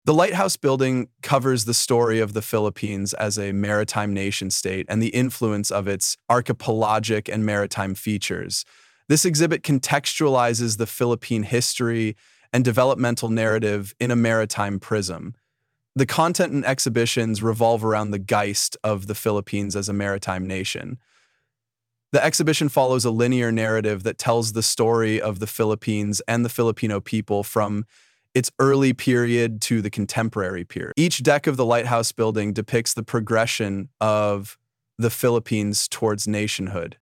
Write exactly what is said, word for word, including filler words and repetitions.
The Lighthouse Building covers the story of the Philippines as a maritime nation-state and the influence of its archipelagic and maritime features. This exhibit contextualizes the Philippine history and developmental narrative in a maritime prism. The content and exhibitions revolve around the Geist of the Philippines as a maritime nation. The exhibition follows a linear narrative that tells the story of the Philippines and the Filipino people from its early period to the contemporary period. Each deck of the Lighthouse Building depicts the progression of the Philippines towards nationhood.